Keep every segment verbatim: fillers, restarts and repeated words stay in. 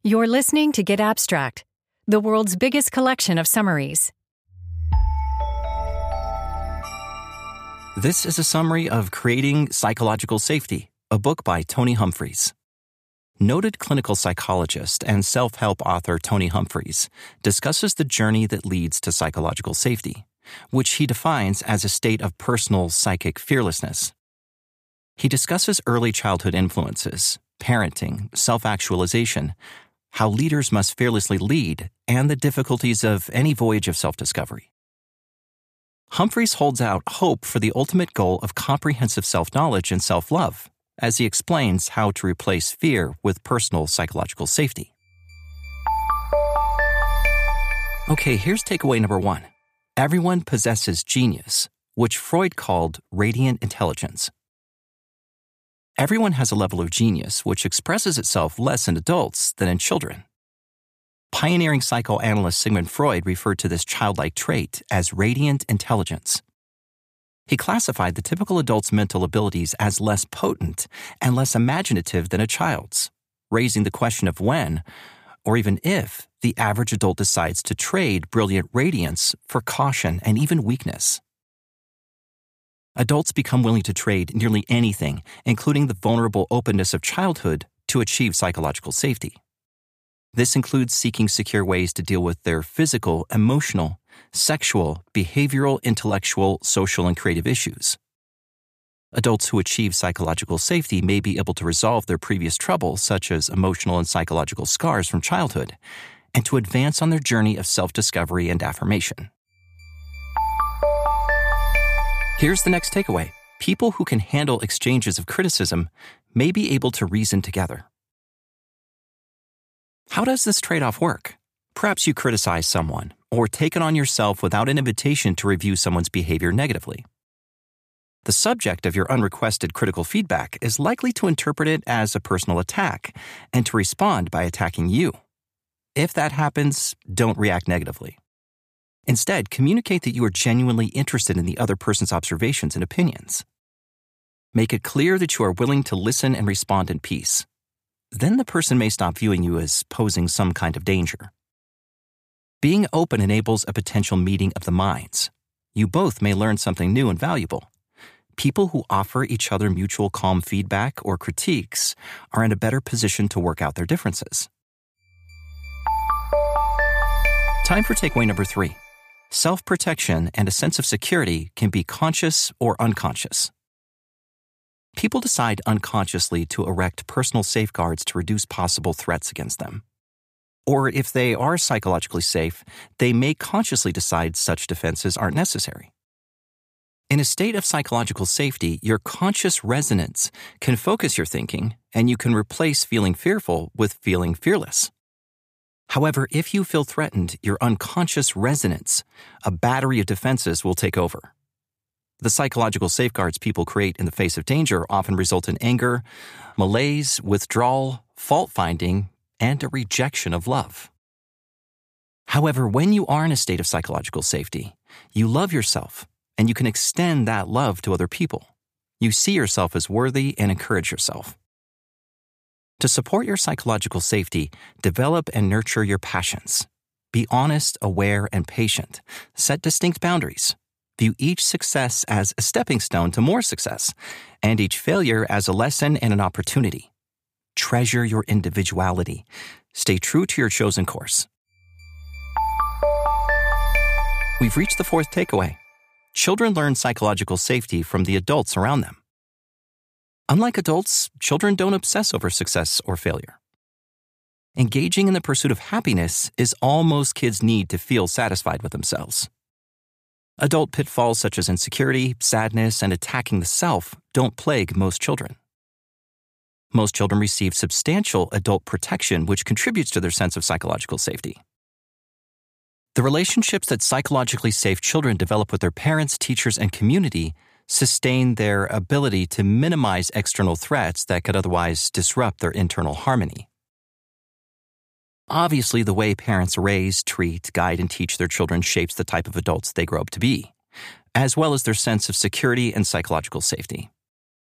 You're listening to Get Abstract, the world's biggest collection of summaries. This is a summary of Creating Psychological Safety, a book by Tony Humphreys. Noted clinical psychologist and self-help author Tony Humphreys discusses the journey that leads to psychological safety, which he defines as a state of personal psychic fearlessness. He discusses early childhood influences, parenting, self-actualization, how leaders must fearlessly lead, and the difficulties of any voyage of self-discovery. Humphreys holds out hope for the ultimate goal of comprehensive self-knowledge and self-love, as he explains how to replace fear with personal psychological safety. Okay, here's takeaway number one. Everyone possesses genius, which Freud called radiant intelligence. Everyone has a level of genius which expresses itself less in adults than in children. Pioneering psychoanalyst Sigmund Freud referred to this childlike trait as radiant intelligence. He classified the typical adult's mental abilities as less potent and less imaginative than a child's, raising the question of when, or even if, the average adult decides to trade brilliant radiance for caution and even weakness. Adults become willing to trade nearly anything, including the vulnerable openness of childhood, to achieve psychological safety. This includes seeking secure ways to deal with their physical, emotional, sexual, behavioral, intellectual, social, and creative issues. Adults who achieve psychological safety may be able to resolve their previous troubles, such as emotional and psychological scars from childhood, and to advance on their journey of self-discovery and affirmation. Here's the next takeaway. People who can handle exchanges of criticism may be able to reason together. How does this trade-off work? Perhaps you criticize someone or take it on yourself without an invitation to review someone's behavior negatively. The subject of your unrequested critical feedback is likely to interpret it as a personal attack and to respond by attacking you. If that happens, don't react negatively. Instead, communicate that you are genuinely interested in the other person's observations and opinions. Make it clear that you are willing to listen and respond in peace. Then the person may stop viewing you as posing some kind of danger. Being open enables a potential meeting of the minds. You both may learn something new and valuable. People who offer each other mutual calm feedback or critiques are in a better position to work out their differences. Time for takeaway number three. Self-protection and a sense of security can be conscious or unconscious. People decide unconsciously to erect personal safeguards to reduce possible threats against them. Or if they are psychologically safe, they may consciously decide such defenses aren't necessary. In a state of psychological safety, your conscious resonance can focus your thinking, and you can replace feeling fearful with feeling fearless. However, if you feel threatened, your unconscious resonance, a battery of defenses, will take over. The psychological safeguards people create in the face of danger often result in anger, malaise, withdrawal, fault-finding, and a rejection of love. However, when you are in a state of psychological safety, you love yourself, and you can extend that love to other people. You see yourself as worthy and encourage yourself. To support your psychological safety, develop and nurture your passions. Be honest, aware, and patient. Set distinct boundaries. View each success as a stepping stone to more success, and each failure as a lesson and an opportunity. Treasure your individuality. Stay true to your chosen course. We've reached the fourth takeaway. Children learn psychological safety from the adults around them. Unlike adults, children don't obsess over success or failure. Engaging in the pursuit of happiness is all most kids need to feel satisfied with themselves. Adult pitfalls such as insecurity, sadness, and attacking the self don't plague most children. Most children receive substantial adult protection, which contributes to their sense of psychological safety. The relationships that psychologically safe children develop with their parents, teachers, and community sustain their ability to minimize external threats that could otherwise disrupt their internal harmony. Obviously, the way parents raise, treat, guide, and teach their children shapes the type of adults they grow up to be, as well as their sense of security and psychological safety.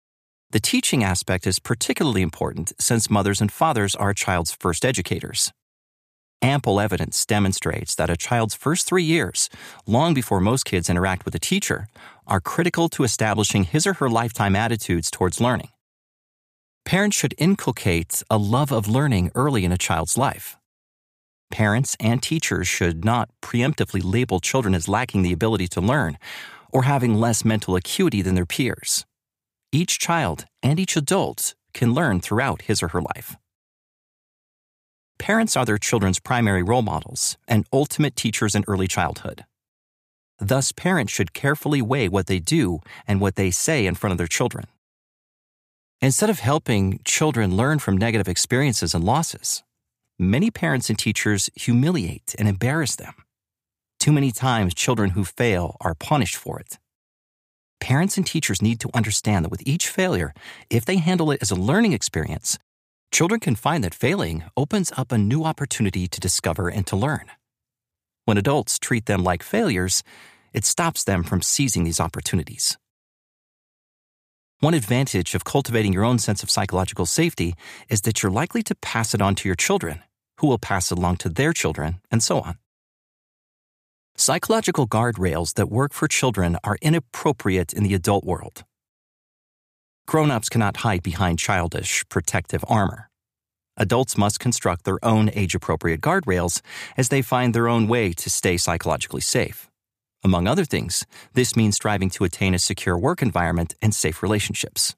The teaching aspect is particularly important since mothers and fathers are a child's first educators. Ample evidence demonstrates that a child's first three years, long before most kids interact with a teacher, are critical to establishing his or her lifetime attitudes towards learning. Parents should inculcate a love of learning early in a child's life. Parents and teachers should not preemptively label children as lacking the ability to learn or having less mental acuity than their peers. Each child and each adult can learn throughout his or her life. Parents are their children's primary role models and ultimate teachers in early childhood. Thus, parents should carefully weigh what they do and what they say in front of their children. Instead of helping children learn from negative experiences and losses, many parents and teachers humiliate and embarrass them. Too many times, children who fail are punished for it. Parents and teachers need to understand that with each failure, if they handle it as a learning experience, children can find that failing opens up a new opportunity to discover and to learn. When adults treat them like failures, it stops them from seizing these opportunities. One advantage of cultivating your own sense of psychological safety is that you're likely to pass it on to your children, who will pass it along to their children, and so on. Psychological guardrails that work for children are inappropriate in the adult world. Grown-ups cannot hide behind childish, protective armor. Adults must construct their own age-appropriate guardrails as they find their own way to stay psychologically safe. Among other things, this means striving to attain a secure work environment and safe relationships.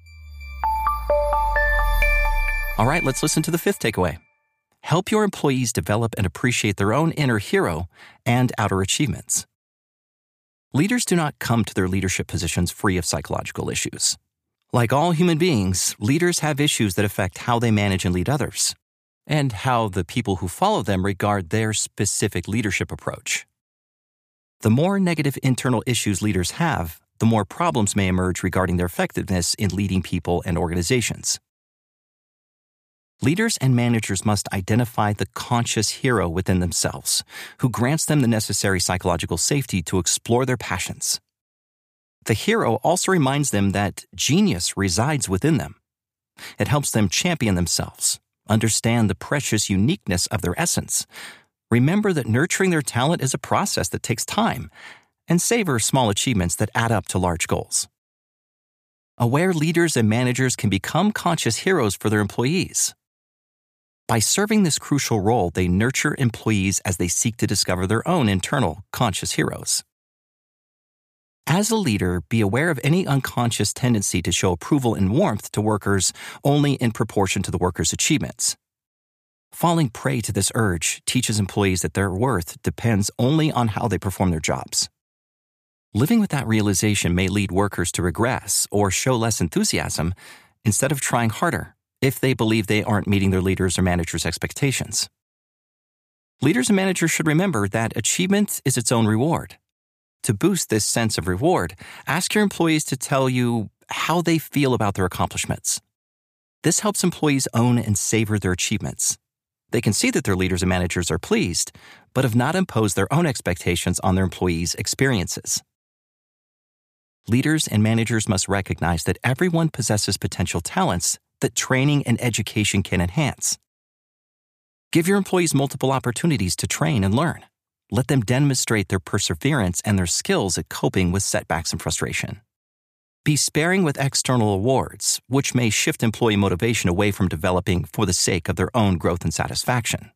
All right, let's listen to the fifth takeaway. Help your employees develop and appreciate their own inner hero and outer achievements. Leaders do not come to their leadership positions free of psychological issues. Like all human beings, leaders have issues that affect how they manage and lead others, and how the people who follow them regard their specific leadership approach. The more negative internal issues leaders have, the more problems may emerge regarding their effectiveness in leading people and organizations. Leaders and managers must identify the conscious hero within themselves, who grants them the necessary psychological safety to explore their passions. The hero also reminds them that genius resides within them. It helps them champion themselves, understand the precious uniqueness of their essence, remember that nurturing their talent is a process that takes time, and savor small achievements that add up to large goals. Aware leaders and managers can become conscious heroes for their employees. By serving this crucial role, they nurture employees as they seek to discover their own internal conscious heroes. As a leader, be aware of any unconscious tendency to show approval and warmth to workers only in proportion to the workers' achievements. Falling prey to this urge teaches employees that their worth depends only on how they perform their jobs. Living with that realization may lead workers to regress or show less enthusiasm instead of trying harder if they believe they aren't meeting their leaders' or managers' expectations. Leaders and managers should remember that achievement is its own reward. To boost this sense of reward, ask your employees to tell you how they feel about their accomplishments. This helps employees own and savor their achievements. They can see that their leaders and managers are pleased, but have not imposed their own expectations on their employees' experiences. Leaders and managers must recognize that everyone possesses potential talents that training and education can enhance. Give your employees multiple opportunities to train and learn. Let them demonstrate their perseverance and their skills at coping with setbacks and frustration. Be sparing with external awards, which may shift employee motivation away from developing for the sake of their own growth and satisfaction.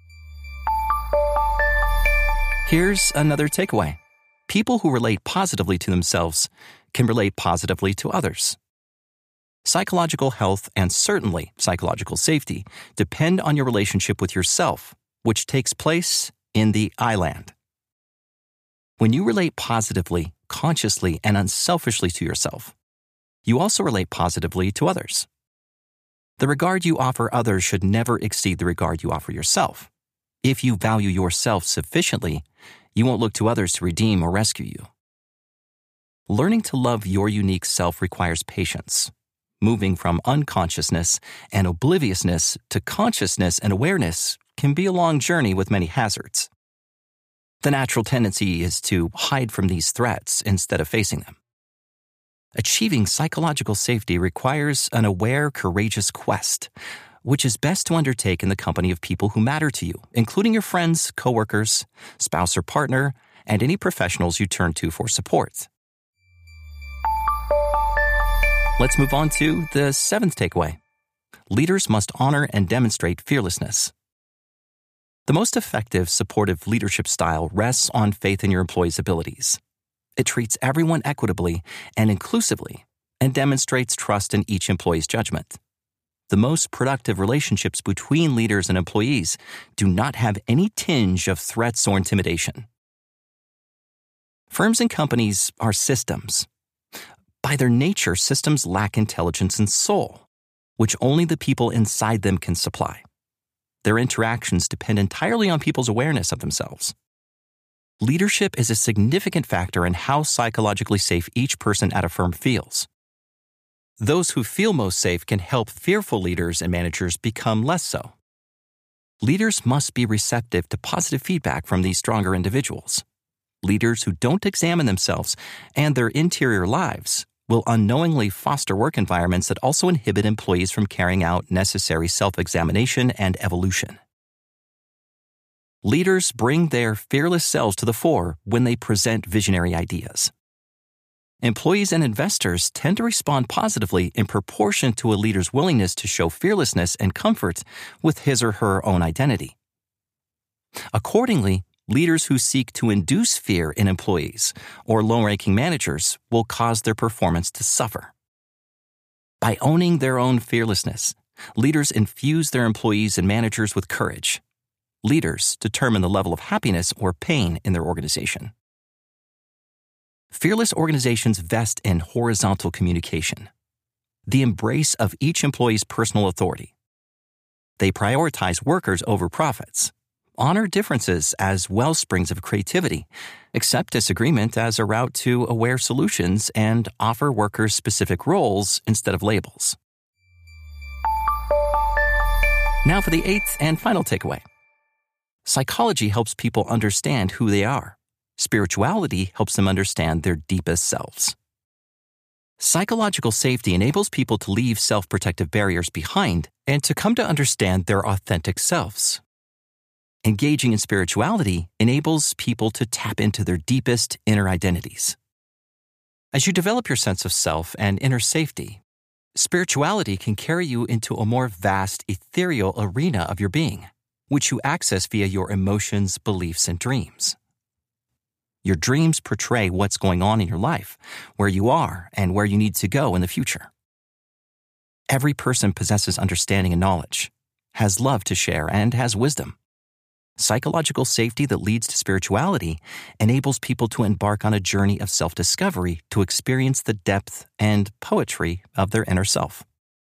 Here's another takeaway. People who relate positively to themselves can relate positively to others. Psychological health and certainly psychological safety depend on your relationship with yourself, which takes place in the I land. When you relate positively, consciously, and unselfishly to yourself, you also relate positively to others. The regard you offer others should never exceed the regard you offer yourself. If you value yourself sufficiently, you won't look to others to redeem or rescue you. Learning to love your unique self requires patience. Moving from unconsciousness and obliviousness to consciousness and awareness can be a long journey with many hazards. The natural tendency is to hide from these threats instead of facing them. Achieving psychological safety requires an aware, courageous quest, which is best to undertake in the company of people who matter to you, including your friends, coworkers, spouse or partner, and any professionals you turn to for support. Let's move on to the seventh takeaway. Leaders must honor and demonstrate fearlessness. The most effective supportive leadership style rests on faith in your employees' abilities. It treats everyone equitably and inclusively and demonstrates trust in each employee's judgment. The most productive relationships between leaders and employees do not have any tinge of threats or intimidation. Firms and companies are systems. By their nature, systems lack intelligence and soul, which only the people inside them can supply. Their interactions depend entirely on people's awareness of themselves. Leadership is a significant factor in how psychologically safe each person at a firm feels. Those who feel most safe can help fearful leaders and managers become less so. Leaders must be receptive to positive feedback from these stronger individuals. Leaders who don't examine themselves and their interior lives will unknowingly foster work environments that also inhibit employees from carrying out necessary self-examination and evolution. Leaders bring their fearless selves to the fore when they present visionary ideas. Employees and investors tend to respond positively in proportion to a leader's willingness to show fearlessness and comfort with his or her own identity. Accordingly, leaders who seek to induce fear in employees or low-ranking managers will cause their performance to suffer. By owning their own fearlessness, leaders infuse their employees and managers with courage. Leaders determine the level of happiness or pain in their organization. Fearless organizations vest in horizontal communication, the embrace of each employee's personal authority. They prioritize workers over profits, honor differences as wellsprings of creativity, accept disagreement as a route to aware solutions, and offer workers specific roles instead of labels. Now for the eighth and final takeaway. Psychology helps people understand who they are. Spirituality helps them understand their deepest selves. Psychological safety enables people to leave self-protective barriers behind and to come to understand their authentic selves. Engaging in spirituality enables people to tap into their deepest inner identities. As you develop your sense of self and inner safety, spirituality can carry you into a more vast, ethereal arena of your being, which you access via your emotions, beliefs, and dreams. Your dreams portray what's going on in your life, where you are, and where you need to go in the future. Every person possesses understanding and knowledge, has love to share, and has wisdom. Psychological safety that leads to spirituality enables people to embark on a journey of self-discovery to experience the depth and poetry of their inner self.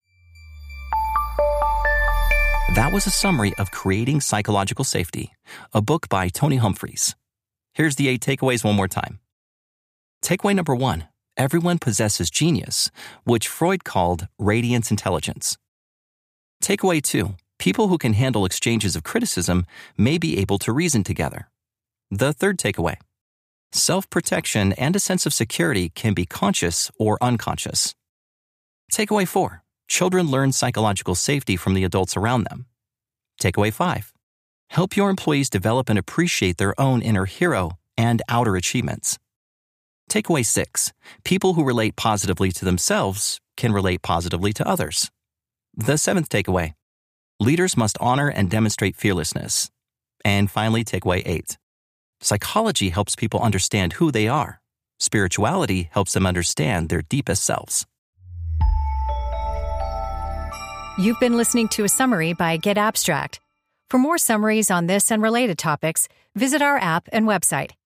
That was a summary of Creating Psychological Safety, a book by Tony Humphreys. Here's the eight takeaways one more time. Takeaway number one, everyone possesses genius, which Freud called radiance intelligence. Takeaway two, people who can handle exchanges of criticism may be able to reason together. The third takeaway, self-protection and a sense of security can be conscious or unconscious. Takeaway four, children learn psychological safety from the adults around them. Takeaway five, help your employees develop and appreciate their own inner hero and outer achievements. Takeaway six, people who relate positively to themselves can relate positively to others. The seventh takeaway, leaders must honor and demonstrate fearlessness. And finally, takeaway eight, psychology helps people understand who they are. Spirituality helps them understand their deepest selves. You've been listening to a summary by Get Abstract. For more summaries on this and related topics, visit our app and website,